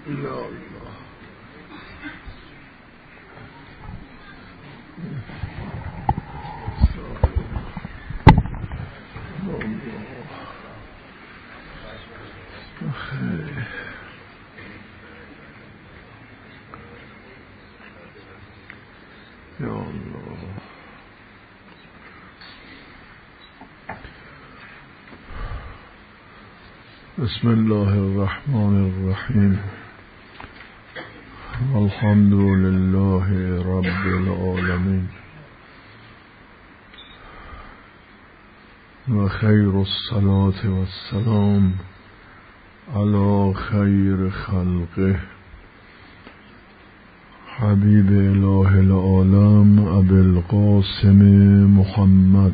یا الله. یا الله. بسم الله الرحمن الرحیم. الحمد لله رب العالمین و خیر الصلاة والسلام علی خیر خلقه حبیب اله العالم ابی القاسم محمد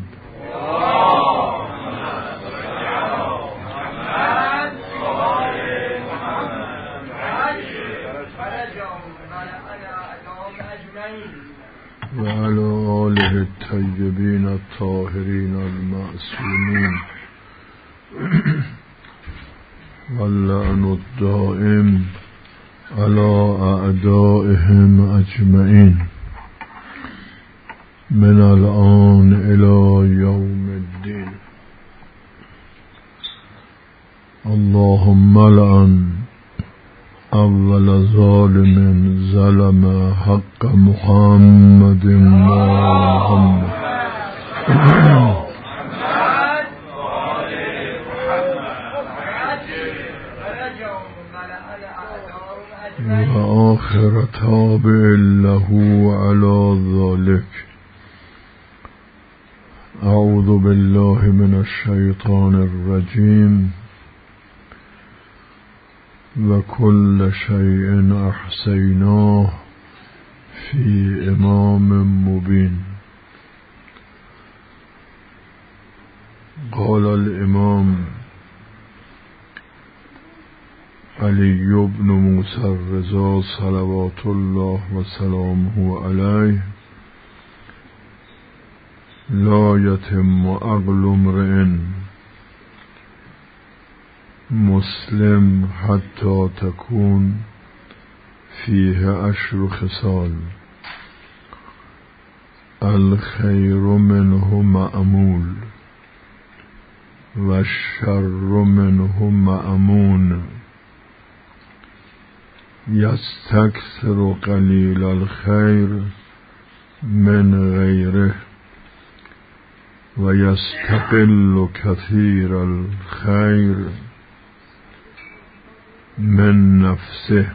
و علی آله الطیبین الطاهرین المعصومین و اللعن الدائم علی اعدائهم اجمعین من الآن الی یوم الدین. اللهم لعن اول ظالم ظلم حق محمد و محمد و آخر تابع له علی ذلك. اعوذ بالله من الشیطان الرجیم. و کل شیء احصیناه فی امام مبین. قال الامام علی بن موسی الرضا صلوات الله و سلامه علیه: لا یتم عقل امرئ مسلم حتی تکون فیه 10 خصال: الخیر منه مأمول و الشر منه مأمون. یستکثر قلیل الخیر من غیره و یستقل کثیر الخیر من نفسه.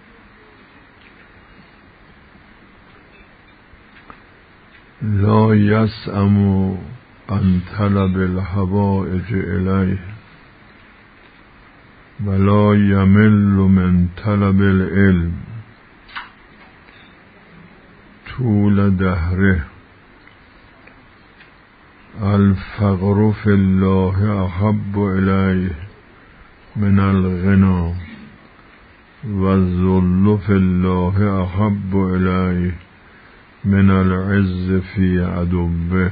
لا یسأم عن طلب الحوائج الیه ولا یمل من طلب العلم. طول دهره. الفقر فی الله احب الیه من الغنا و الذل فی الله احب الیه من العز فی عدوه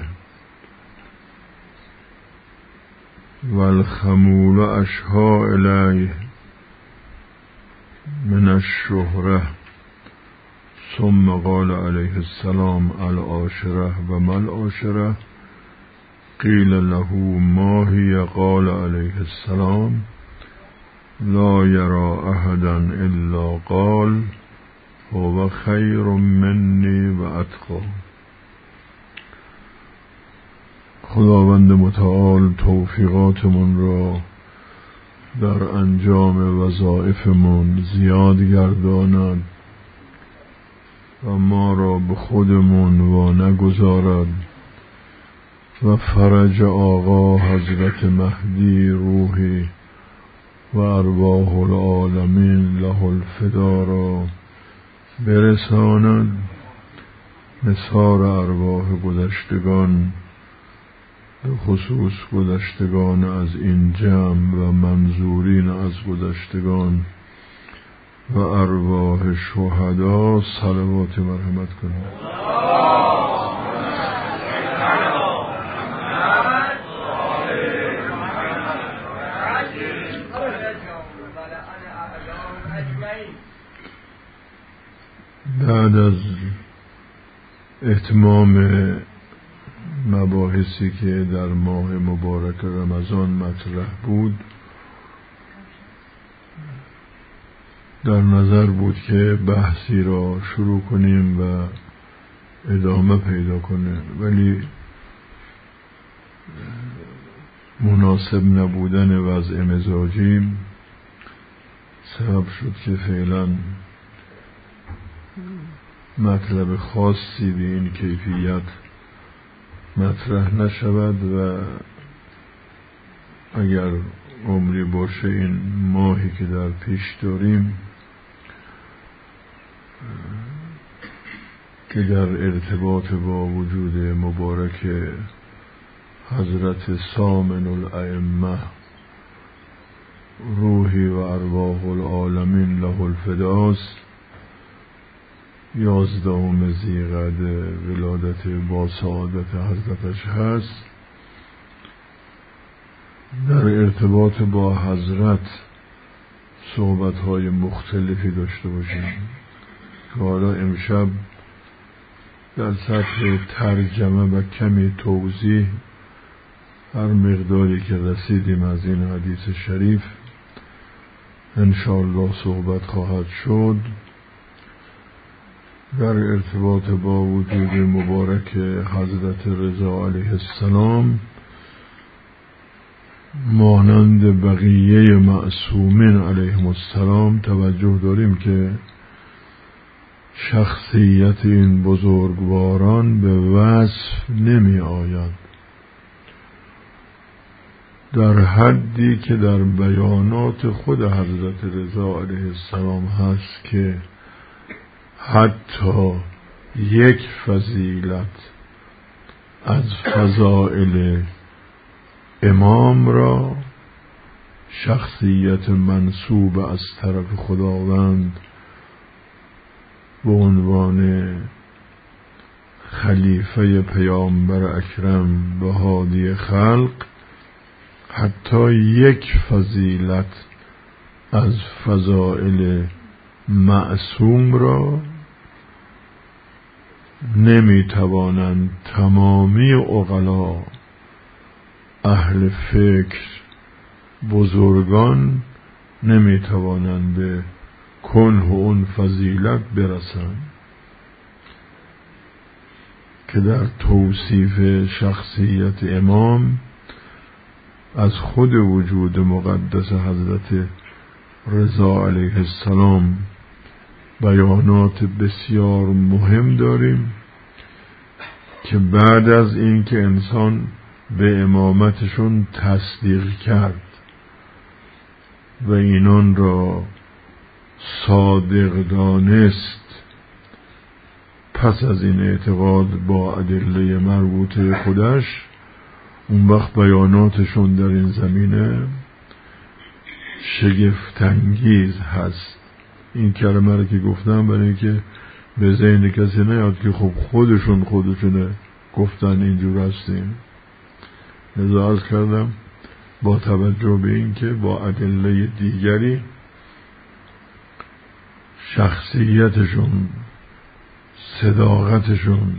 و الخمول اشها الیه من الشهره. ثم قال علیه السلام: العاشره و ما العاشره؟ قیل له ما هی؟ قال علیه السلام: لا یرى احدا الا قال هو خیر منی و اتقی. خداوند متعال توفیقاتمون را در انجام وظایفمون زیاد گرداند و ما را به خودمون وا نگذارد و فرج آقا حضرت مهدی روحی و ارواح العالمین له الفدا را برساند. نثار ارواح گذشتگان، به خصوص گذشتگان از این جمع و منظورین از گذشتگان و ارواح شهدا صلوات مرحمت کنید. أجمعين. بعد از اتمام مباحثی که در ماه مبارک رمضان مطرح بود، در نظر بود که بحثی را شروع کنیم و ادامه پیدا کنه، ولی مناسب نبودن وضع مزاجی سبب شد که فعلا مطلب خاصی به این کیفیت مطرح نشود و اگر عمری باشه این ماهی که در پیش داریم که در ارتباط با وجود مبارک حضرت سامن الائمه روحی و ارواح العالمین له الفداست 11 ذیقعده ولادت با سعادت حضرتش هست. در ارتباط با حضرت صحبت‌های مختلفی داشته باشیم که حالا امشب در سطح ترجمه و کمی توضیح هر مقداری که رسیدیم از این حدیث شریف انشاءالله صحبت خواهد شد. در ارتباط با وجود مبارک حضرت رضا علیه السلام مانند بقیه معصومین علیهم السلام توجه داریم که شخصیت این بزرگواران به وصف نمی آید در حدی که در بیانات خود حضرت رضا علیه السلام هست که حتی یک فضیلت از فضائل امام را شخصیت منسوب از طرف خداوند به عنوان خلیفه پیامبر اکرم و هادی خلق حتی یک فضیلت از فضائل معصوم را نمیتوانند تمامی عقلا اهل فکر بزرگان نمیتوانند به کنه اون فضیلت برسند که در توصیف شخصیت امام از خود وجود مقدس حضرت رضا علیه السلام بیانات بسیار مهم داریم که بعد از این که انسان به امامتشون تصدیق کرد و اینان را صادق دانست، پس از این اعتقاد با ادله مربوطه خودش، اون وقت بیاناتشون در این زمینه شگفت‌انگیز هست. این کلمه رو که گفتم برای اینکه به ذهن کسی نیاد که خب خودشونه گفتن اینجور هستیم. لذا عرض کردم با توجه به این که با ادله دیگری شخصیتشون، صداقتشون،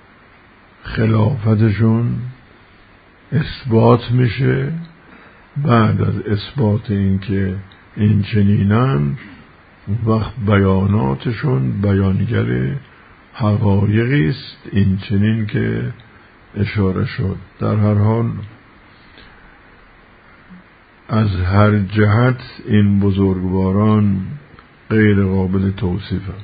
خلافتشون اثبات میشه. بعد از اثبات این که این چنینن، وقت بیاناتشون بیانگر حقایقی است این چنین که اشاره شد. در هر حال از هر جهت این بزرگواران غیر قابل توصیفه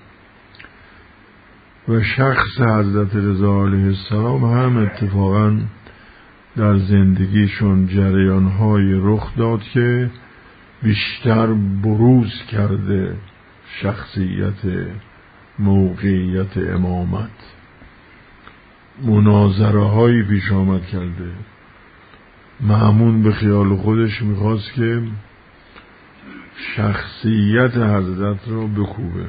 و شخص حضرت رضا علیه السلام هم اتفاقاً در زندگیشون جریان‌های رخ داد که بیشتر بروز کرده شخصیت موقعیت امامت. مناظره هایی پیش آمد کرده. مأمون به خیال خودش میخواست که شخصیت حضرت را بکوبه.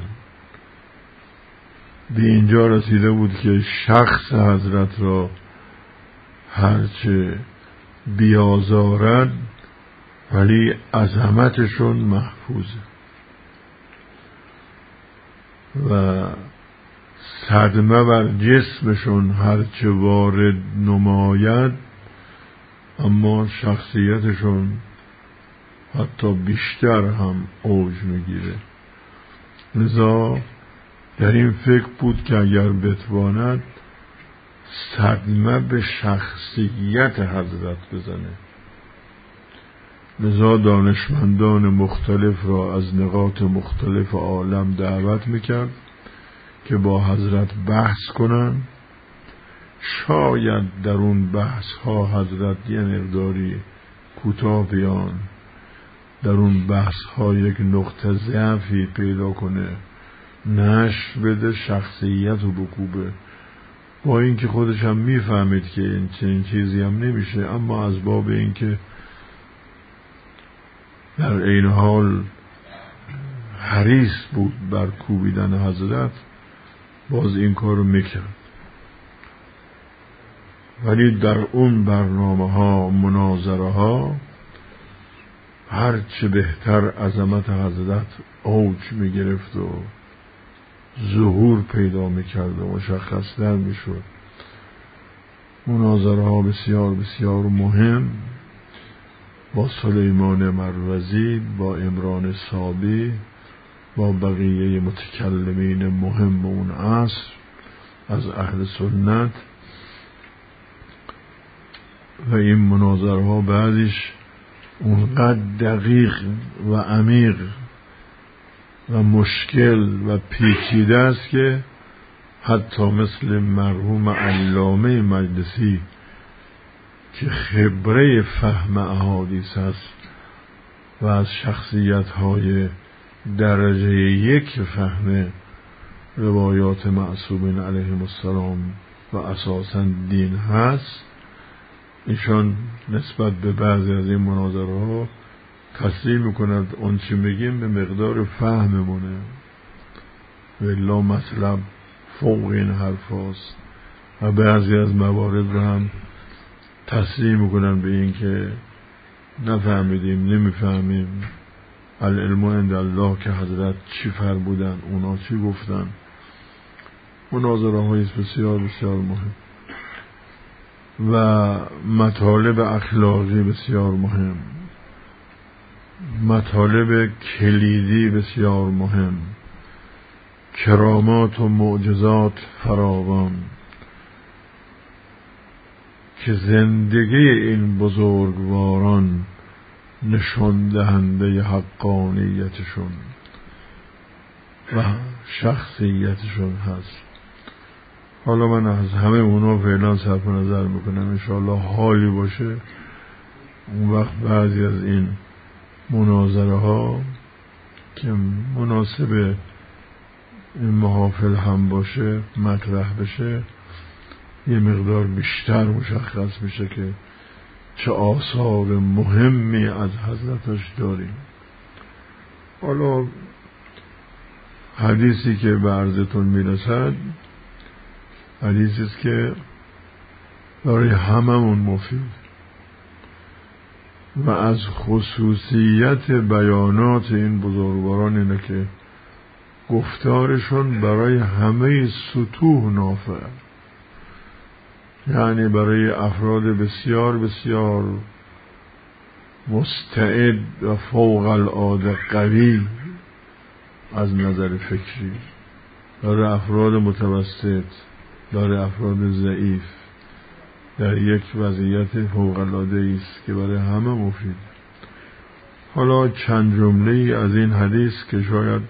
به اینجا رسیده بود که شخص حضرت را هرچه بیازارد ولی عظمتشون محفوظه و صدمه بر جسمشون هرچه وارد نماید، اما شخصیتشون حتی بیشتر هم اوج میگیره. لذا در این فکر بود که اگر بتواند صدمه به شخصیت حضرت بزنه. لذا دانشمندان مختلف را از نقاط مختلف عالم دعوت میکرد که با حضرت بحث کنن. شاید در اون بحث ها حضرت یه مقداری کوتاه بیان، در اون بحث ها یک نقطه ضعفی پیدا کنه، نشر بده، شخصیت رو بکوبه، با اینکه خودش هم میفهمید که این چنین چیزی هم نمیشه، اما از باب اینکه در این حال حریص بود بر کوبیدن حضرت، باز این کار رو میکرد. ولی در اون برنامه ها، مناظره ها، هرچه بهتر عظمت حضرت اوج میگرفت و ظهور پیدا میکرد و مشخص‌تر میشد. مناظره ها بسیار بسیار مهم با سلیمان مروزی، با عمران صابی، با بقیه متکلمین مهم اون عصر از اهل سنت، و این مناظره ها بعضیش اونقدر دقیق و عمیق و مشکل و پیچیده است که حتی مثل مرحوم علامه مجلسی که خبره فهم احادیث است و از شخصیت‌های درجه یک فهم روایات معصومین علیهم السلام و اساساً دین هست، ایشان نسبت به بعضی از این مناظره ها تصریح میکند اون چی میگیم به مقدار فهممونه، ولی مطلب فوق این حرف هاست، و بعضی از موارد رو هم تصریح میکنن به این که نفهمیدیم، نمیفهمیم، العلم عند الله که حضرت چی فرمودن، اونا چی گفتن. مناظره های بسیار بسیار مهم و مطالب اخلاقی بسیار مهم، مطالب کلیدی بسیار مهم، کرامات و معجزات فراوان که زندگی این بزرگواران نشان دهنده حقانیتشون و شخصیتشون هست. حالا من از همه اونا فعلا صرف نظر میکنم، انشاءالله حالی باشه اون وقت بعضی از این مناظره ها که مناسب این محافل هم باشه مطرح بشه، یه مقدار بیشتر مشخص میشه که چه آثار مهمی از حضرتش داریم. حالا حدیثی که به عرضتون میرسد حدیثی است که برای هممون مفید و از خصوصیت بیانات این بزرگواران اینه که گفتارشون برای همه سطوح نافع، یعنی برای افراد بسیار بسیار مستعد و فوق العاده قوی از نظر فکری، برای افراد متوسط، برای افراد ضعیف، در یک وضعیت فوق العاده است که برای همه مفید. حالا چند جمله از این حدیث که شاید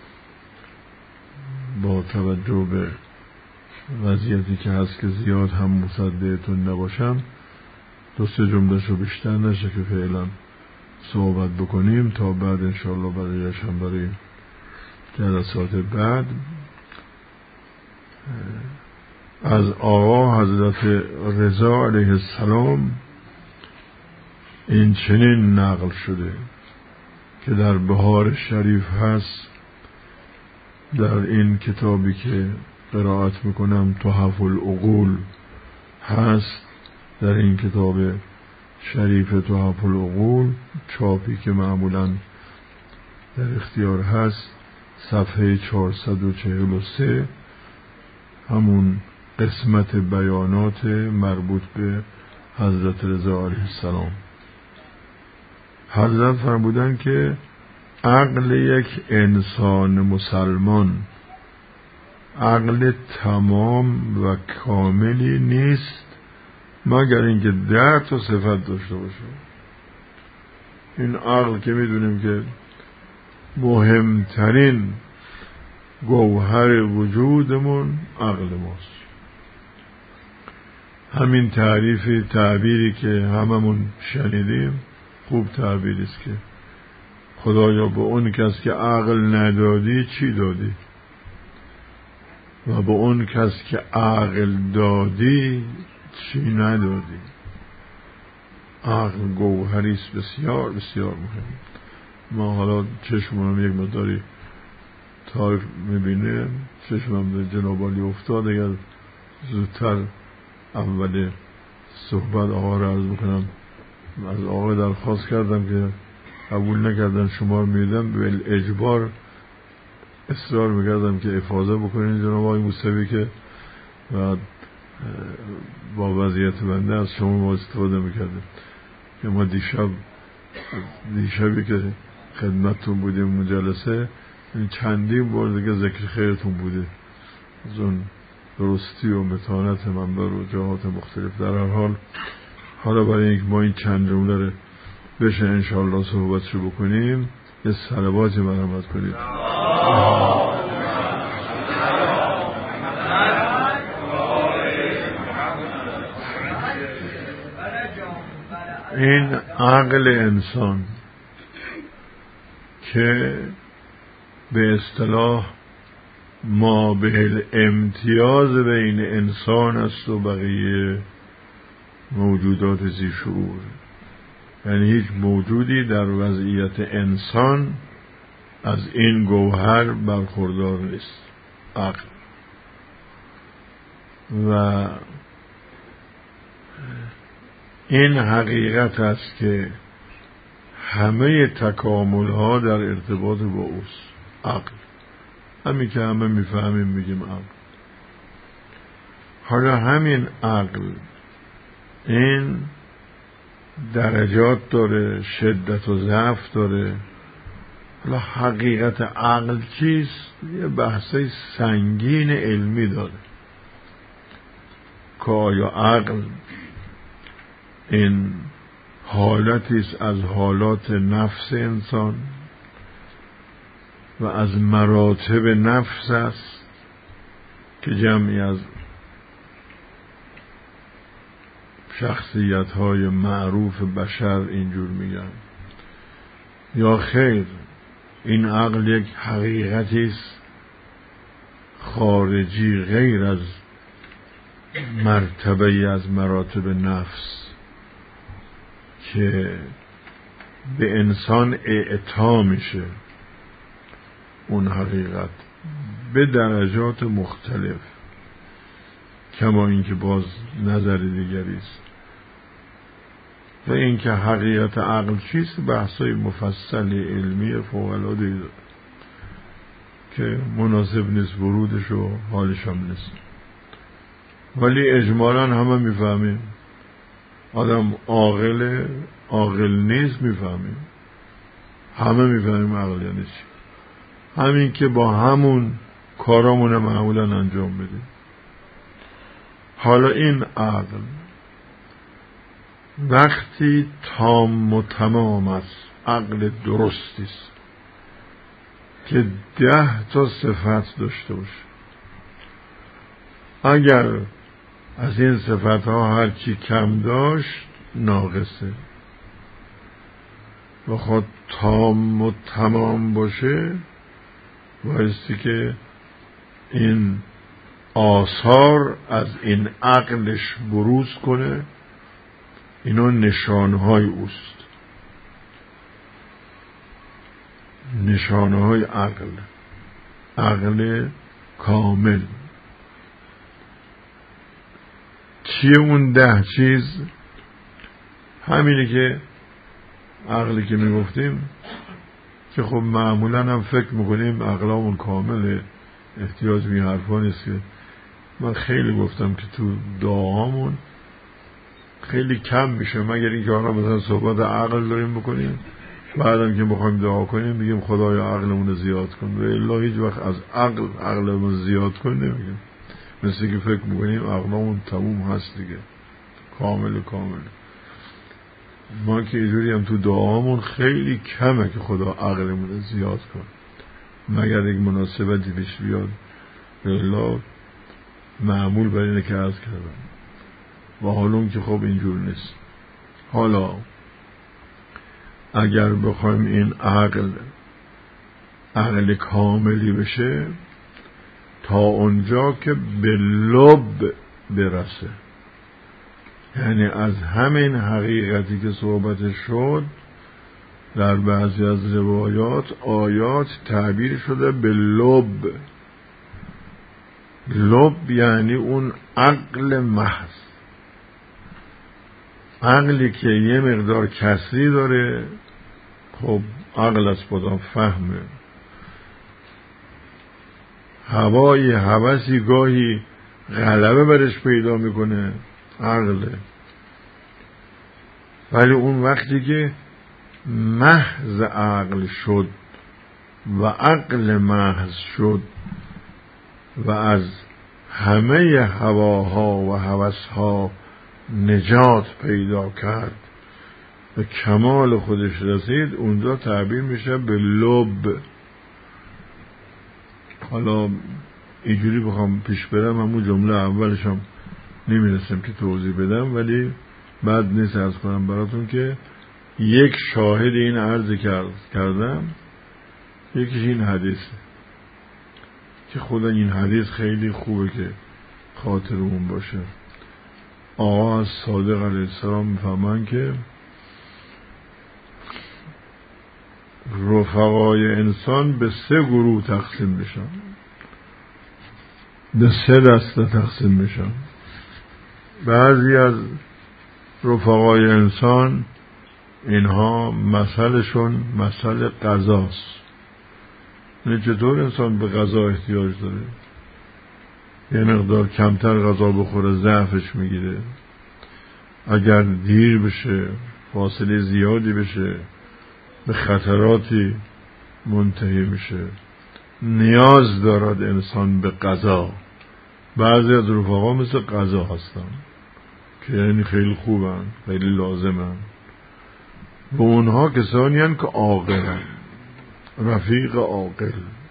با توجه به وضعیتی که هست که زیاد هم مصدقتون نباشم، دو سه جمله شو بیشتر نشه که فعلا صحبت بکنیم تا بعد انشاءالله برایش هم برای جلسات بعد. از آقا حضرت رضا علیه السلام این چنین نقل شده که در بهار شریف هست، در این کتابی که قرائت میکنم تحف العقول هست، در این کتاب شریف تحف العقول چاپی که معمولا در اختیار هست، صفحه 443 همون قسمت بیانات مربوط به حضرت رضا علیه السلام. حضرت فرمودن که عقل یک انسان مسلمان عقل تمام و کاملی نیست مگر اینکه 10 تا صفت داشته باشه. این عقل که میدونیم که مهمترین گوهر وجودمون عقل ماست. همین تعبیری که هممون شنیدیم خوب تعبیری است که خدایا به اون کس که عقل ندادی چی دادی و به اون کس که عقل دادی چی ندادی. عقل گوهری است بسیار بسیار مهم. ما حالا چشمم یک مقداری تاریخ میبینه، چشمم به جناب عالی افتاد. اگر زودتر اول صحبت آقا را عرض بکنم، از آقا درخواست کردم که قبول نکردن شمار میدم، به اجبار اصرار میکردم که افاضه بکنین جناب آقای موسوی که با وضعیت بنده از شما ما استفاده میکردیم که ما دیشبی که خدمتتون بودیم مجلسه چندین بار دیگه ذکر خیرتون بوده از اون درستی و متانت منبر و جهات مختلف. در هر حال حالا برای اینکه ما این چند جمله رو بشه انشاءالله صحبتشو بکنیم یه صلواتی مرحمت کنید. این عقل انسان که به اصطلاح ما به امتیاز بین انسان است و بقیه موجودات ذی شعور، یعنی هیچ موجودی در وضعیت انسان از این گوهر برخوردار نیست، عقل. و این حقیقت است که همه تکامل ها در ارتباط با اوست، عقل. همین که همه میفهمیم میگیم عقل. حالا همین عقل این درجات داره، شدت و ضعف داره. حالا حقیقت عقل چیست؟ یه بحثی سنگین علمی داره که آیا عقل این حالتی است از حالات نفس انسان و از مراتب نفس است که جمعی از شخصیت‌های معروف بشر اینجور میگن، یا خیر این عقل یک حقیقتی است خارجی غیر از مرتبه از مراتب نفس که به انسان اعطا میشه. اون حقیقت به درجات مختلف، کما اینکه باز نظر دیگری است. و اینکه حقیقت عقل چیست بحثای مفصلی علمی فوق‌العاده داره که مناسب نیست ورودش و حالش هم نیست، ولی اجمالاً همه میفهمیم. آدم عاقل نیست میفهمیم، همه میفهمیم عقل یعنی چی. همین که با همون کارامون معمولاً انجام بدیم. حالا این عقل وقتی تام و تمام است، عقل درستی است که 10 تا صفت داشته باشه. اگر از این صفت ها هر چی کم داشت ناقصه. و خود تام و تمام باشه بایستی که این آثار از این عقلش بروز کنه. اینا نشانهای اوست، نشانهای عقل کامل. چیه اون 10 چیز؟ همینه که عقلی که میگفتیم که خب معمولا هم فکر میکنیم عقلامون کامله، احتیاج به این حرفا نیست که من خیلی گفتم که تو دعامون خیلی کم میشه، مگر اینکه حالا مثلا صحبت عقل داریم بکنیم، بعدم که بخوایم دعا کنیم بگیم خدایا عقلمون رو زیاد کن، و الا هیچ وقت از عقلمون زیاد کن نمیگیم، مثل که فکر میکنیم عقلمون تموم هست دیگه، کامل. ما که اینجوری هم تو دعامون خیلی کمه که خدا عقلمون رو زیاد کن، مگر یک مناسبتی پیش بیاد، الا معمول بر اینه که عرض کردم. و حالا که خب اینجور نیست. حالا اگر بخوایم این عقل کاملی بشه، تا اونجا که به لب برسه، یعنی از همین حقیقتی که صحبتش شد در بعضی از روایات آیات تعبیر شده به لب. لب یعنی اون عقل محض، عقلی که یه مقدار کسری داره. خب عقل از خدا فهمه، هوسی گاهی غلبه برش پیدا میکنه، عقله. ولی اون وقتی که محض عقل شد و عقل محض شد و از همه هواها و هوسها نجات پیدا کرد و کمال خودش رسید، اونجا تعبیر میشه به لب. حالا اینجوری بخوام پیش برم همون جمله اولشم نمیرسم که توضیح بدم، ولی بعد نیست عرض کنم براتون که یک شاهد این عرض کردم، یکیش این حدیثه که خدا این حدیث خیلی خوبه که خاطرمون باشه. آقا صادق علیه السلام میفهمن که رفقای انسان به 3 گروه تقسیم میشن، به 3 دسته تقسیم میشن. بعضی از رفقای انسان اینها مثلشون مثل غذاست، یعنی چطور انسان به غذا احتیاج داره، یه مقدار کمتر غذا بخوره ضعفش میگیره، اگر دیر بشه فاصله زیادی بشه به خطراتی منتهی میشه. نیاز دارد انسان به غذا. بعضی از رفقا مثل غذا هستن که یعنی خیلی خوبن، خیلی لازمن، و اونها کسانی هستند که عاقلن، رفیق عاقل.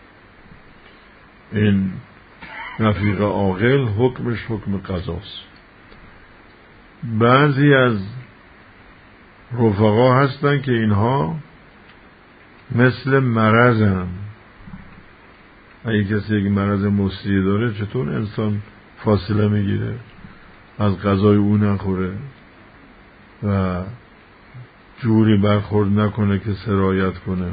این رفیق عاقل حکمش حکم غذاست. بعضی از رفقا هستن که اینها مثل مرضن. اگه کسی یک مرض مصری داره چطور انسان فاصله میگیره، از غذای او نخوره و جوری برخورد نکنه که سرایت کنه،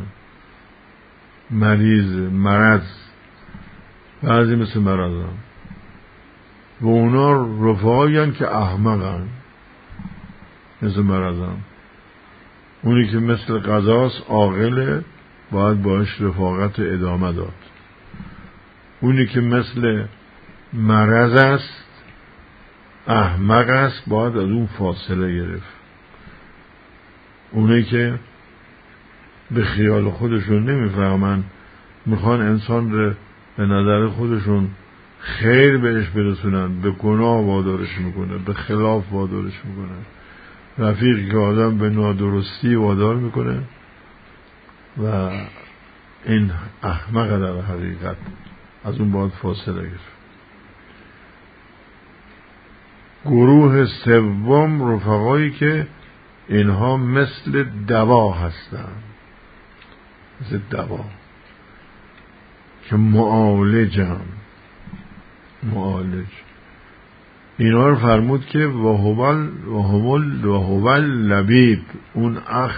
مرض. بعضی مثل مرضن و اونا رفقایین که احمقن، مثل مرضن. اونی که مثل غذاست عاقله، باید باش رفاقت ادامه داد. اونی که مثل مرض است، احمق است، باید از اون فاصله گرفت. اونی که به خیال خودشون نمیفهمن، میخوان انسان رو به نظر خودشون خیر بهش برسونن، به گناه وادارش میکنه، به خلاف وادارش میکنه. رفیقی که آدم به نادرستی وادار میکنه و این احمق در حقیقت، از اون باید فاصله گرفت. گروه سوم رفقایی که اینها مثل دوا هستن، مثل دوا که معالج. اینا رو فرمود که وهو لبیب، اون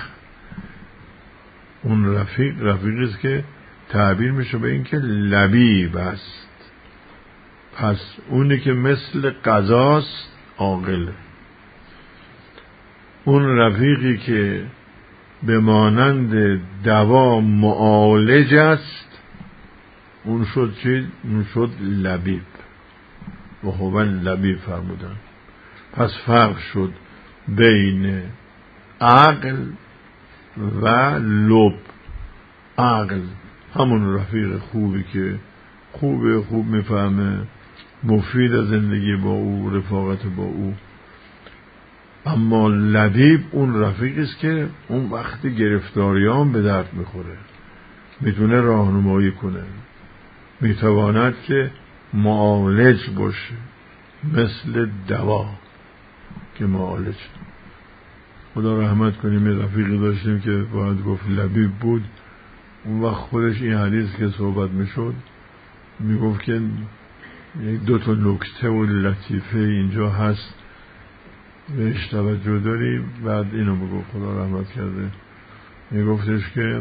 اون رفیقی است که تعبیر میشه به این که لبیب است. پس اونی که مثل غذاست عاقله. اون رفیقی که به مانند دوا معالج است، اون شد چی؟ اون شد لبیب. و هو لبیب فرمودن. پس فرق شد بین عقل و لب. عقل همون رفیق خوبی که خوب میفهمه، مفید از زندگی با او، رفاقت با او. اما لبیب اون رفیقی است که اون وقتی گرفتاریان به درد میخوره میتونه راهنمایی کنه، میتواند که معالج باشه، مثل دوا که معالج. خدا رحمت کنیم یه رفیقی داشتیم که باید گفت لبیب بود. اون وقت خودش این حدیث که صحبت میشد میگفت که یک دو تا نکته و لطیفه اینجا هست بهش توجه داری. بعد اینو بگو خدا رحمت کرده، میگفتش که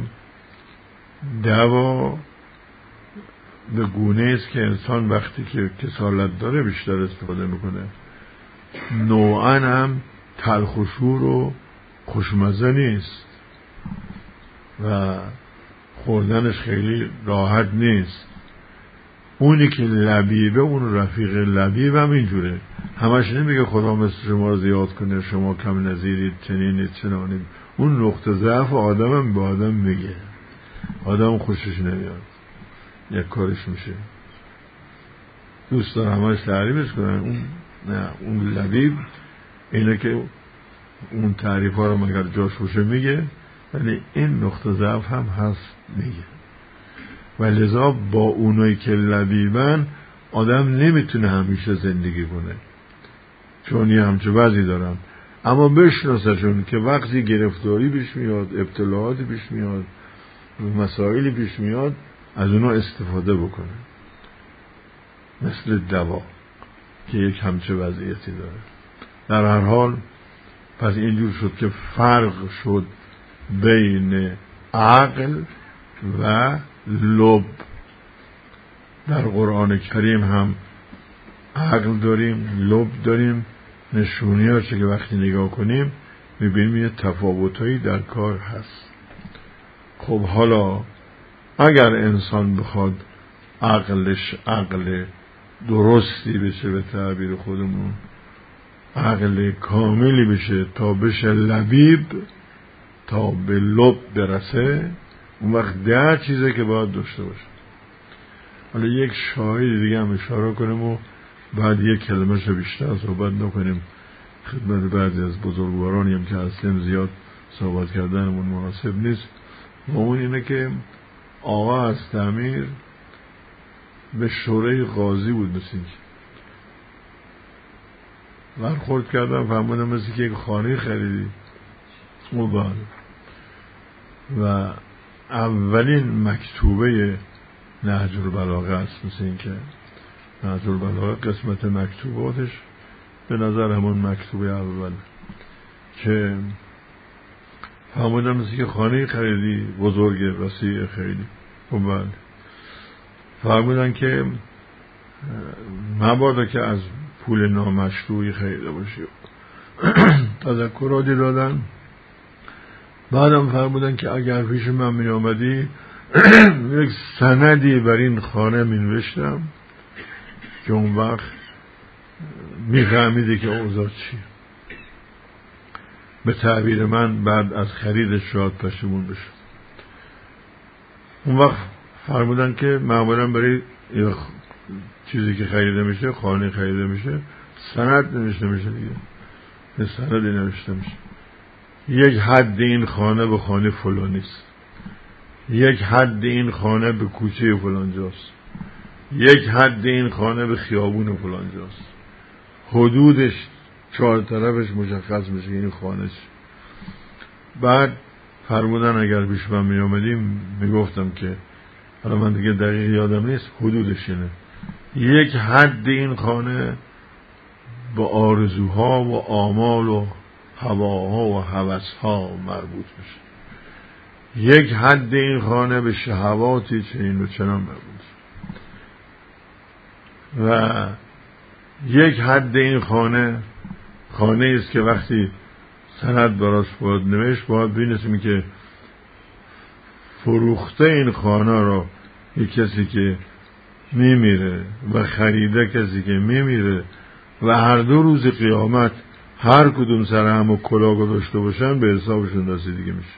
دوا به گونه است که انسان وقتی که کسالت داره بیشتر استفاده میکنه، نوعا هم تلخ و شور و خوشمزه نیست و خوردنش خیلی راحت نیست. اونی که لبیبه، اون رفیق لبیب هم اینجوره، همش نمیگه خدا مثل شما رو زیاد کنه، شما کم نظیرید، چنینید چنانید. اون نقطه ضعف آدم هم به آدم میگه، آدم خوشش نمیاد، یک کارش میشه، دوست داره همش تعریفش کنن. اون نه، اون لبیب اینه که اون تعریف ها رو مگر جاش باشه میگه، ولی این نقطه ضعف هم هست میگه. و لذا با اونایی که لبیبن آدم نمیتونه همیشه زندگی کنه، چون یه همچه وضعی دارن. اما بشناسشون که وقتی گرفتاری پیش میاد، ابتلاعاتی پیش میاد، مسائلی پیش میاد، از اونا استفاده بکنه، مثل دوا که یک همچه وضعیتی داره. در هر حال پس اینجور شد که فرق شد بین عقل و لب. در قرآن کریم هم عقل داریم، لب داریم. نشونی ها چه که وقتی نگاه کنیم میبینیم یه تفاوتایی در کار هست. خب حالا اگر انسان بخواد عقلش عقل درستی بشه، به تعبیر خودمون عقل کاملی بشه تا بشه لبیب، تا به لب برسه، اون وقت 10 چیزه که باید داشته باشه. حالا یک شاهد دیگه هم اشاره کنیم و بعد یک کلمه‌ش بیشتر صحبت نکنیم خدمت بعضی از بزرگوارانی هم که هستیم، زیاد صحبت کردنمون مناسب نیست. و اون اینه که آقا از تعمیر به شورای قاضی بود، مثل اینکه برخورد کردم، فهمیدم مثل که یک خانه خریدی و اولین مکتوبه نهج البلاغه است. مثل این که نهج البلاغه قسمت مکتوباتش به نظر همون مکتوبه اول که فهمیدم مثل که خانه خریدی بزرگ وسیع خیلی. بعد فهمیدن که مبادا که از پول نامشروعی خریده باشی. تذکراتی دادن. بعدم فرمودن که اگر پیش من می آمدی یک سندی بر این خانه می نوشتم که اون وقت می فهمیدی که اوضاع چیه. به تعبیر من بعد از خریدش شاید پشیمون بشه. اون وقت فرمودن که معمولا برای چیزی که خریده میشه، خانه خریده میشه، سند نوشته میشه دیگه، به سندی نوشته میشه. یک حد این خانه به خانه فلانیست، یک حد این خانه به کوچه فلان جاست، یک حد این خانه به خیابون فلان جاست، حدودش 4 طرفش مشخص میشه این خانه. بعد فرمودن اگر پیش من می آمدیم میگفتم که حالا من دیگه دقیق یادم نیست، حدودش اینه، یک حد این خانه به آرزوها و آمال و هواها و هوسها مربوط میشه، یک حد این خانه به شهواتی چنین و چنان مربوط و یک حد این خانه است که وقتی سند براش باید نوشت باید بینسیم که فروخته این خانه را یک کسی که میمیره و خریده کسی که میمیره و هر دو روز قیامت هر کدوم سر هم و کلاه گذاشته باشن به حسابشون رسیدگی میشه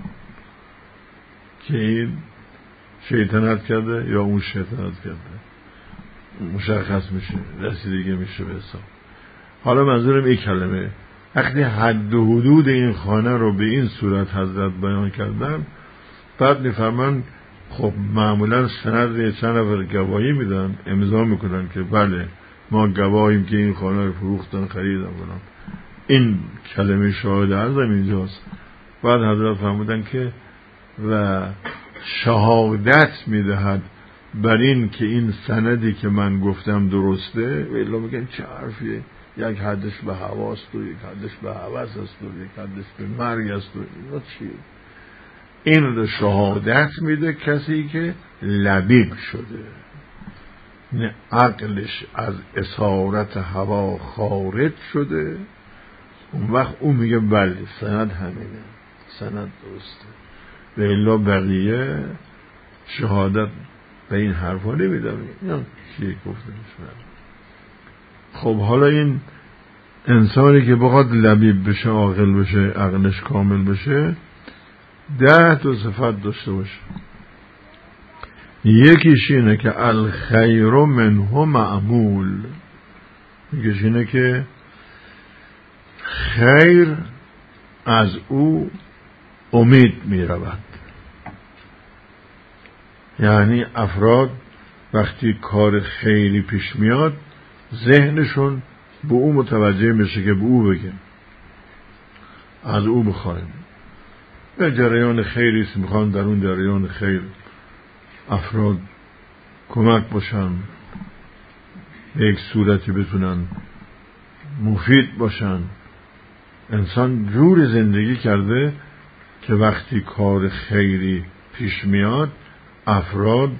که این شیطنت کرده یا اون شیطنت کرده، مشخص میشه، رسیدگی میشه به حساب. حالا منظورم این کلمه وقتی حد و حدود این خانه رو به این صورت حضرت بیان کردن، بعد میفرمان خب معمولا سند چند نفر گواهی میدن، امضا میکنن که بله ما گواهیم که این خانه رو فروختن خریدن کنن. این کلمه شاهد اعظم اینجاست. بعد حضرت فرمودن که و شهادت میدهد بر این که این سندی که من گفتم درسته. و الا میگن چه حرفیه، یک حدش به هواست و یک حدش به هوس است و یک حدش به مرگ است و اینا چیه؟ این رو شهادت میده کسی که لبیب شده، نه عقلش از اسارت هوا خارج شده. اون وقت اون میگه بله سند همینه، سند درسته. و الا بقیه شهادت به این حرفا نمیدن. اینا چیه گفته میشه؟ خب حالا این انسانی که بخواد لبیب بشه، عاقل بشه، عقلش کامل بشه، 10 تا صفت داشته باشه. یکیش اینه که الخیر منه معمول، یکیش اینه که خیر از او امید می رود. یعنی افراد وقتی کار خیری پیش میاد ذهنشون به او متوجه میشه که به او بگن، از او بخوایم. به جریان خیری است، میخوان در اون جریان خیر افراد کمک باشن، به یک صورتی بتونن مفید باشن. انسان جور زندگی کرده که وقتی کار خیری پیش میاد افراد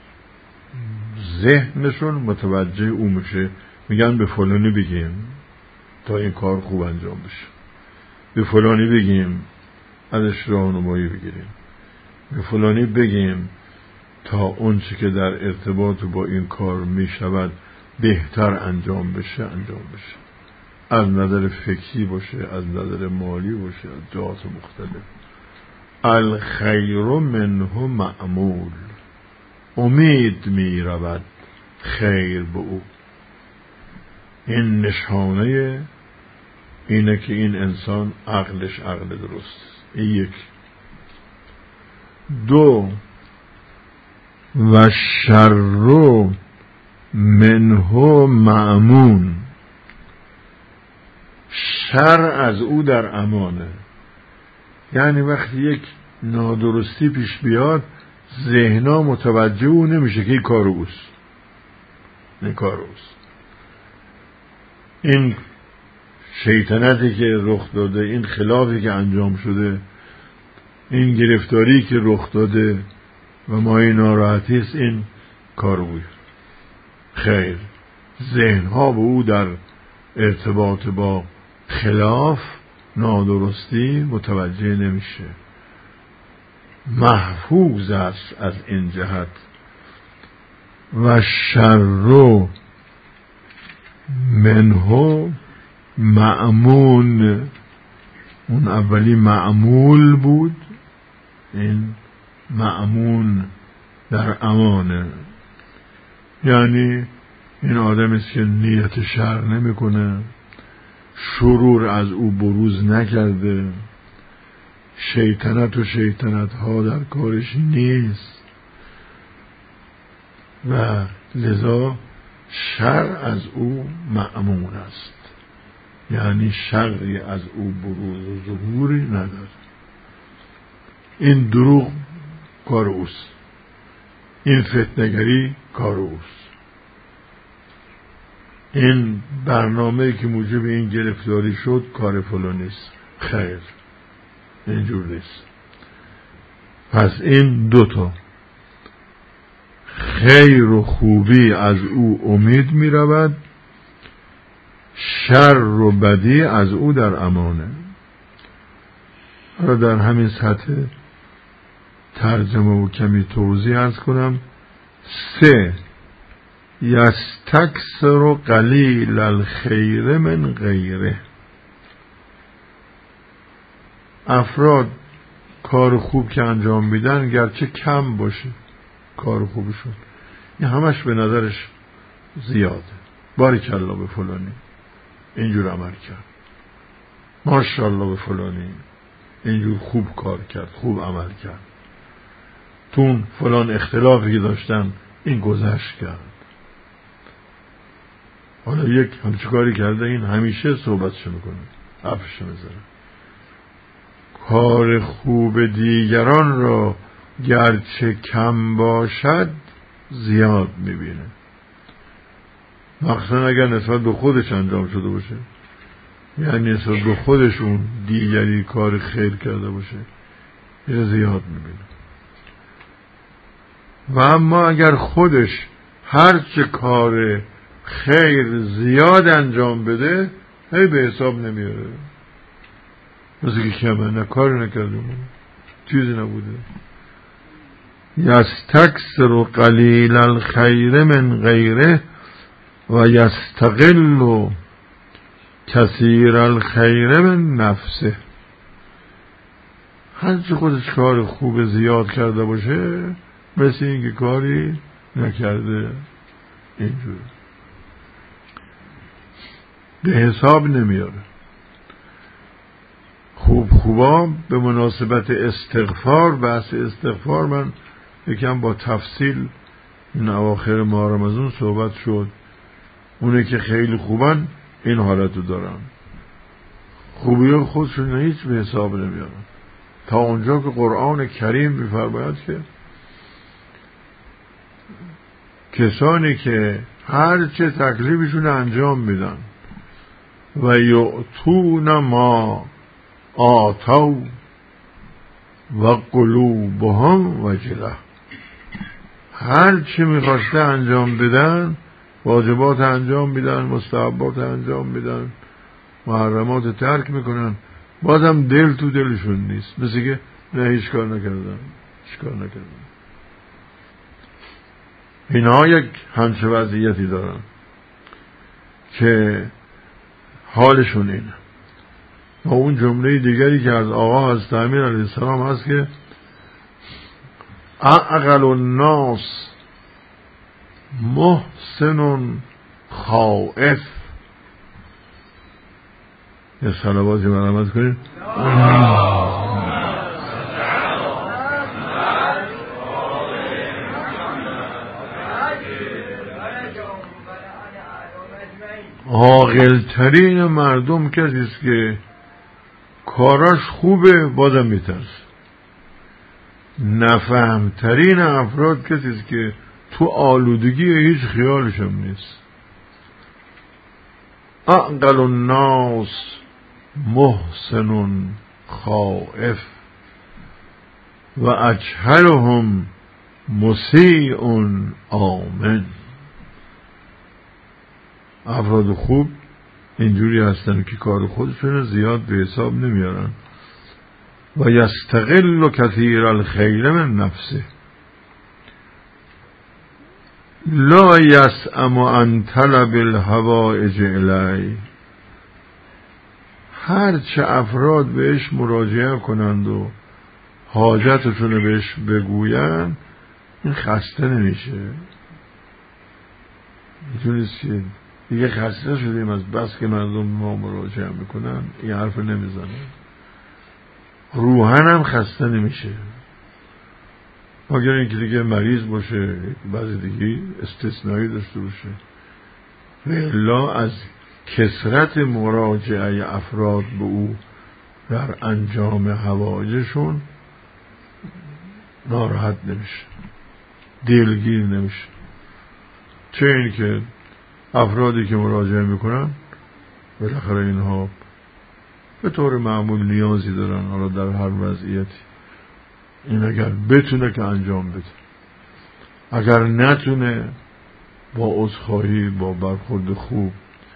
ذهنشون متوجه او میشه، میگن به فلانی بگیم تا این کار خوب انجام بشه، به فلانی بگیم ازش راهنمایی بگیریم، به فلانی بگیم تا اون چی که در ارتباط با این کار میشود بهتر انجام بشه. از نظر فکری باشه، از نظر مالی باشه، از جهات مختلف. الخیر منه معمول، امید می رود خیر به او. این نشانه اینه که این انسان عقلش عقل درست. این یک. 2 و شر منه مأمون، شر از او در امانه. یعنی وقتی یک نادرستی پیش بیاد ذهنا متوجه او نمیشه که این کار اوست، این شیطنتی که رخ داده، این خلافی که انجام شده، این گرفتاری که رخ داده و ما این ناراحتی است، این کار اوست. خیر، ذهنها به او در ارتباط با خلاف نادرستی متوجه نمیشه، محفوظ است از این جهت. و شر منه مأمون، اون اولی معمول بود، این مأمون در امانه. یعنی این آدم است که نیت شر نمیکنه، شرور از او بروز نکرده، شیطنت و شیطنت ها در کارش نیست و لذا شر از او مأمون است. یعنی شری از او بروز و ظهوری نداره. این دروغ کار اوست، این فتنه‌گری کار اوست، این برنامه‌ای که موجب این گرفتاری شد کار فلانیست. خیر، اینجور نیست. پس این 2 تا خیر و خوبی از او امید می رود، شر و بدی از او در امانه. حالا در همین سطح ترجمه و کمی توضیح عرض کنم. 3 یستکثر قلیل الخیر من غیره. افراد کار خوب که انجام میدن گرچه کم باشه کار خوبشون، این همش به نظرش زیاده. باریکالله به فلانی اینجور عمل کرد، ماشاءالله به فلانی اینجور خوب کار کرد، خوب عمل کرد، تون فلان اختلافی که داشتن این گذشت کرد. حالا یک همچه کاری کرده، این همیشه صحبتشو میکنه، حرفشو میزنه. کار خوب دیگران را گرچه کم باشد زیاد میبینه، مخصوصا اگر نسبت به خودش انجام شده باشه، یعنی نسبت به خودشون دیگری کار خیر کرده باشه یه زیاد میبینه. و اما اگر خودش هرچه کار خیر زیاد انجام بده هی به حساب نمیاره، مثل که کمه، نه کاری نکرده، چیزی نبوده. یستکثر قلیل الخیر من غیره و یستقل کثیر الخیر من نفسه. هرچه خودش کار خوب زیاد کرده باشه مثل اینکه کاری نکرده، اینجور به حساب نمیاره. خوبا به مناسبت استغفار، بحث استغفار من یکم با تفصیل این اواخر ماه رمضان صحبت شد. اونه که خیلی خوبن این حالتو دارن، خوبی خودشون هیچ به حساب نمیارن، تا اونجا که قرآن کریم میفرماید که کسانی که هر چه تکلیفشون انجام میدن و یؤتون ما آتوا و قلوبهم وجله، هر چه میخواسته انجام بدن، واجبات انجام میدن، مستحبات انجام میدن، محرمات ترک میکنن، بازم دل تو دلشون نیست، مثل که نه هیچ کار نکردن. اینا یک همچه وضعیتی دارن که حالشون اینه. و اون جمله دیگری که از آقا حضرت امیر علیه السلام هست که اعقل الناس محسن خائف. یه صلواتی مرحمت کنید. عاقل‌ترین مردم کسی است که کاراش خوبه بازم میترسه. نفهمترین افراد کسی است که تو آلودگی هیچ خیالش هم نیست. اعقل الناس محسن خائف و اجهلهم مسیء آمن. افراد خوب اینجوری هستن که کار خودشون زیاد به حساب نمیارن. و یستقل کثیر الخیر من نفسه لا یسأم عن طلب الحوائج الی. هرچه افراد بهش مراجعه کنند و حاجتشون بهش بگویند این خسته نمیشه. اینجوریست که دیگه خسته شدیم از بس که مردم ما مراجعه میکنن این حرف نمیزنن، روحن هم خسته نمیشه، مگر اینکه دیگه مریض باشه، بعضی دیگه استثنایی داشته باشه. و الا از کثرت مراجعه افراد به او در انجام حوائجشون ناراحت نمیشه، دلگیر نمیشه. چه این که افرادی که مراجعه میکنن بالاخره اینها به طور معمول نیازی دارن، حالا در هر وضعیتی. این اگر بتونه که انجام بده، اگر نتونه با عذرخواهی، با برخورد خوب،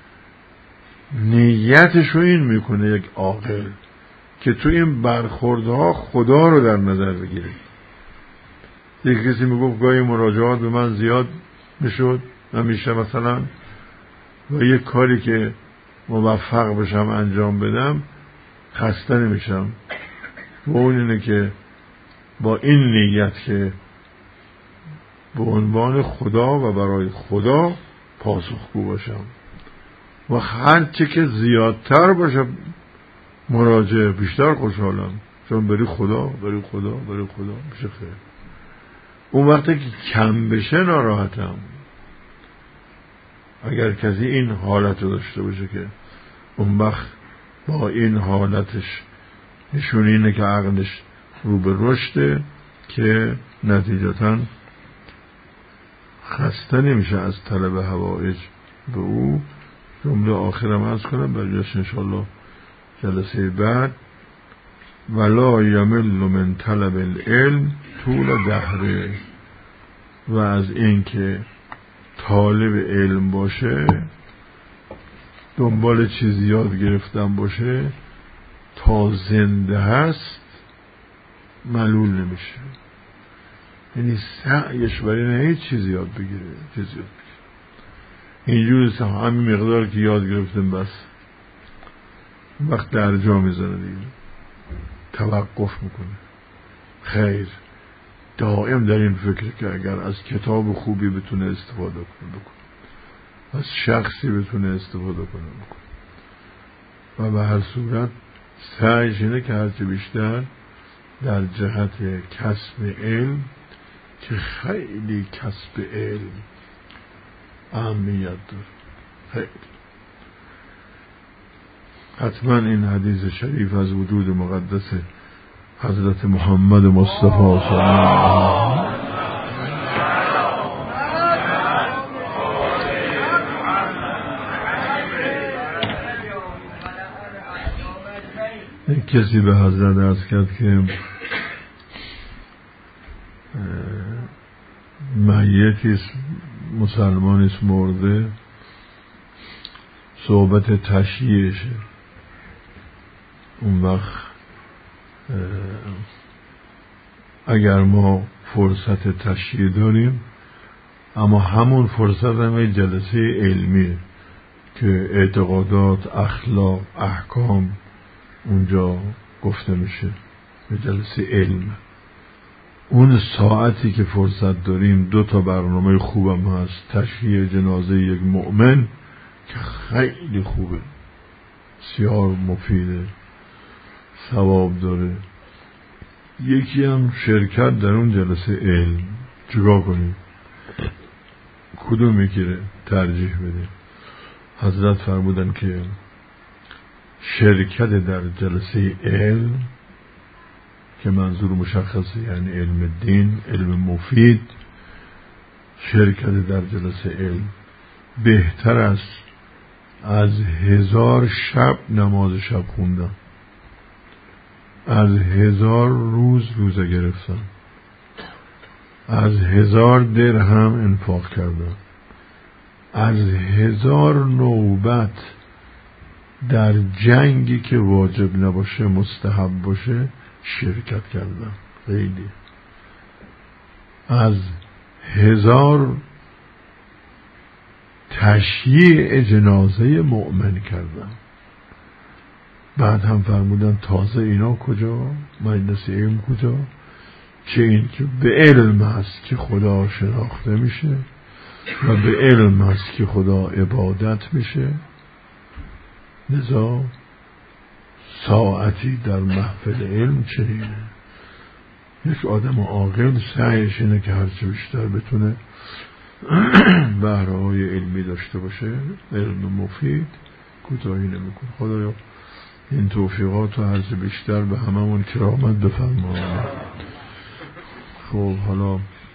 نیتشو این میکنه یک عاقل که تو این برخوردها خدا رو در نظر بگیره. یک کسی میگفت گاهی مراجعات به من زیاد میشد، همیشه مثلا و یک کاری که موفق بشم انجام بدم خسته نمیشم، و اون اینه که با این نیت که به عنوان خدا و برای خدا پاسخگو باشم و هر چه که زیادتر باشه مراجعه بیشتر خوشحالم، چون بری خدا بری خدا بری خدا میشه خیر. اون وقتی که کم بشه ناراحتم. اگر کسی این حالت رو داشته باشه که اون وقت با این حالتش نشون اینه که عقلش رو به رشده که نتیجتاً خسته نمیشه از طلب حوائج به او. جمله آخرم عرض کنم برگشت انشاءالله جلسه بعد. ولا یمل من طلب العلم طول دهره، و از این که طالب علم باشه دنبال چیزی یاد گرفتن باشه تا زنده هست ملول نمیشه، یعنی سعیش برای نه هیچ چیزی یاد بگیره اینجوری همین مقدار که یاد گرفتن بس وقت درجا میزنه دیگه توقف میکنه. خیر، دائم در این فکر که اگر از کتاب خوبی بتونه استفاده کنه از شخصی بتونه استفاده کنه و به هر صورت سعیش اینه که هرچه بیشتر در جهت کسب علم که خیلی کسب علم اهمیت داره. خیلی حتما این حدیث شریف از وجود مقدس حضرت محمد مصطفی صلی الله علیه و کسی به حضرت عرض کرد که میتی مسلمانی است مرده، صحبت تشییعشه. اون وقت اگر ما فرصت تشییع داریم، اما همون فرصت هم جلسه علمیه که اعتقادات، اخلاق، احکام اونجا گفته میشه، به جلسه علم. اون ساعتی که فرصت داریم 2 برنامه خوبم هست. تشییع جنازه یک مؤمن که خیلی خوبه، بسیار مفیده، ثواب داره. یکی هم شرکت در اون جلسه علم. چیکار کنیم؟ کدوم میگیره ترجیح بده؟ حضرت فرمودن که شرکت در جلسه علم که منظور مشخصه، یعنی علم دین، علم مفید، شرکت در جلسه علم بهتر است از 1000 شب نماز شب خوندن، از 1000 روزه گرفتن، از 1000 درهم انفاق کردن، از 1000 نوبت در جنگی که واجب نباشه مستحب باشه شرکت کردن، خیلی از 1000 تشییع جنازه مؤمن کردن. بعد هم فرمودن تازه اینا کجا؟ مجلس علم کجا؟ چه این که به علم هست که خدا شناخته میشه و به علم هست که خدا عبادت میشه. لذا ساعتی در محفل علم چنینه. یک آدم عاقل سعیش اینه که هرچه بیشتر بتونه بهره‌های علمی داشته باشه، علم مفید، کوتاهی نمیکنه. خدایا این توفیقات و هرچه بیشتر به هممون کرامت بفرما. خب حالا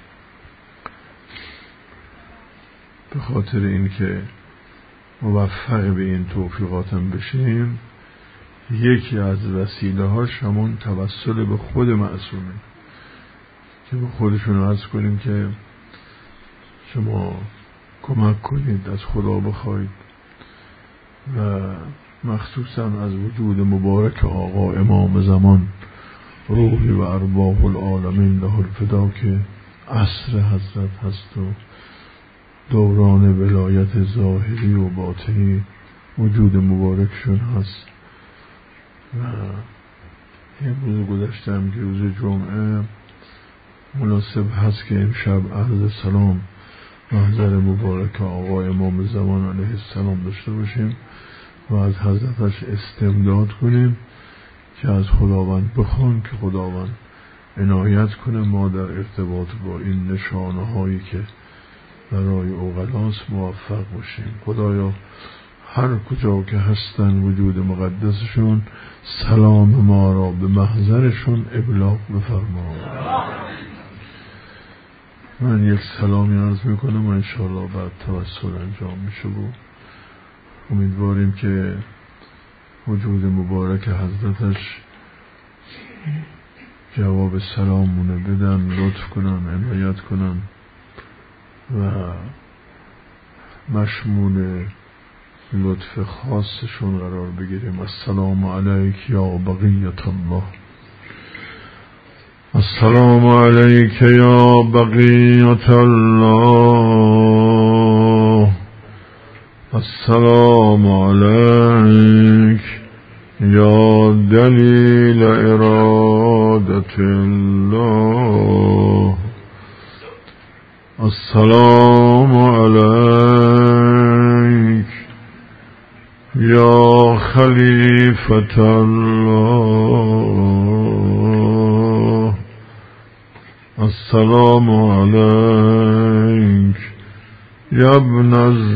به خاطر این که موفق به این توفیقاتم بشیم، یکی از وسیله هاش همون توسل به خود معصومه که به خودشون عرض کنیم که شما کمک کنید، از خدا بخواید و مخصوصا از وجود مبارک آقا امام زمان روحی و ارواح العالمین له الفدا که عصر حضرت هست و دوران ولایت ظاهری و باطنی وجود مبارکشون هست. و امروز گذاشتم که روز جمعه مناسب هست که امشب عرض سلام محضر مبارک آقای امام زمان علیه السلام داشته باشیم و از حضرتش استمداد کنیم که از خداوند بخوان که خداوند عنایت کنه ما در ارتباط با این نشانه هایی که برای عقلاست موفق باشیم. خدایا هر کجا که هستن وجود مقدسشون سلام ما را به محضرشون ابلاغ بفرما. من یک سلامی عرض میکنم و انشاءالله بعد توسل انجام میشه و امیدواریم که وجود مبارک حضرتش جواب سلامونه بدن، لطف کنن، عنایت کنن و مشمول لطف خاصشون قرار بگیریم. السلام علیک یا بقیت الله، السلام علیک یا بقیت الله، السلام علیک یا دلیل ارادت الله، السلام علیک یا خلیفة الله، السلام علیک یا ابن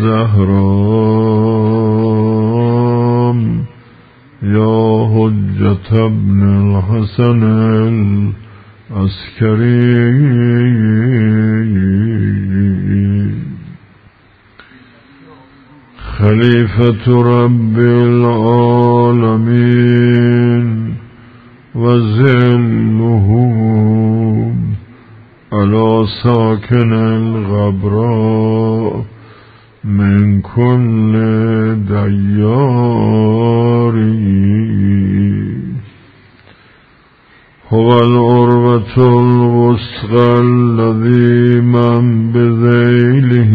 الزهراء یا حجة ابن الحسن العسكري خليفة رب العالمين وظله على ساكن الغبراء من كل ديار، هو العروة الوثقى الذي من بذيله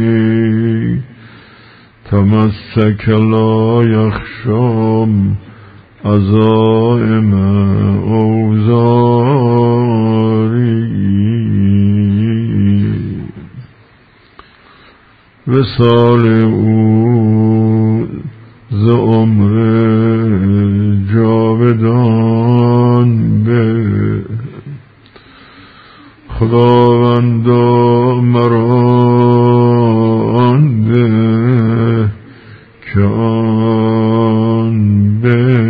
تمسك لا يخشى عزائم أوزاري، وصال او ز عمر جاودان به خداوندا مرا آن ده که آن به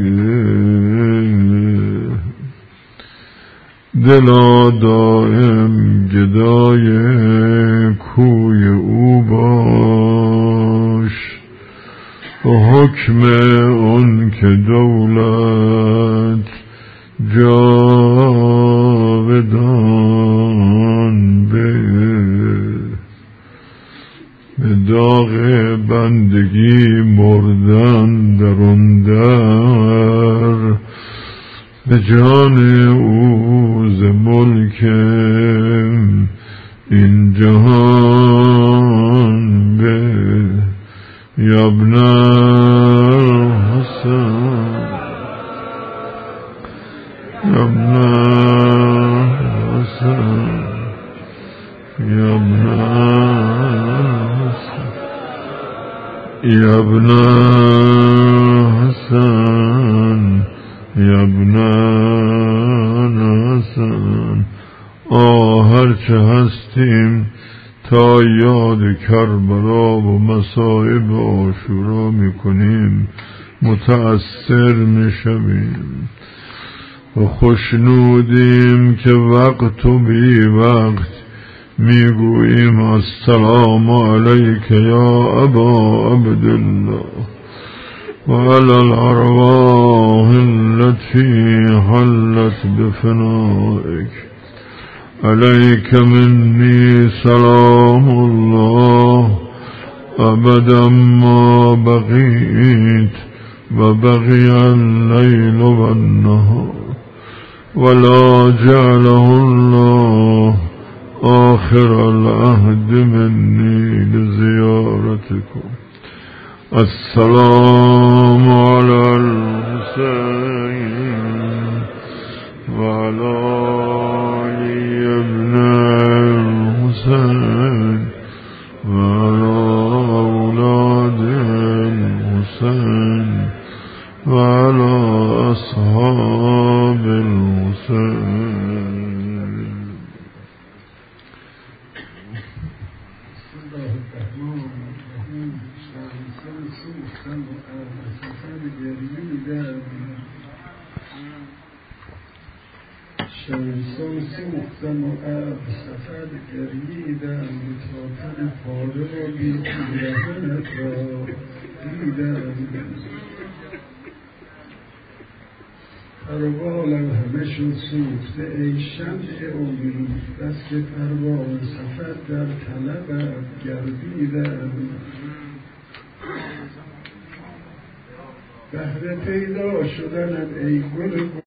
دلا دائم گدای کوی او باش و حکم اون که دولت جاودان به داغ بندگی مردن درون در به جان او ز ملک این جهان به ابن الحسن ابن الحسن ابن الحسن ابن الحسن ابن الحسن. هرچه هستیم تا یاد کربلا و مصائب عاشورا میکنیم متأثر میشویم و خوشنودیم که وقت و بی وقت میگوییم السلام علیک یا ابا عبدالله و علی الارواح التي حلت بفنائک علیک منی سلام الله ابدا ما بقیت و بقی اللیل و النهار ولا جعله الله آخر العهد مني لزيارتكم. السلام على الحسين وعلى علي ابن الحسين وعلى أولاد الحسين وعلى أصحاب الحسين. شمسان سوختم و اب سفر گریدم تا تن پاره و بی پیرهنت را دیدم. پروبالم همه شد سوخته ای شمع امید، بس که پروانه سفر در طلبت گردیدم. بهر پیدا شدنت ای گل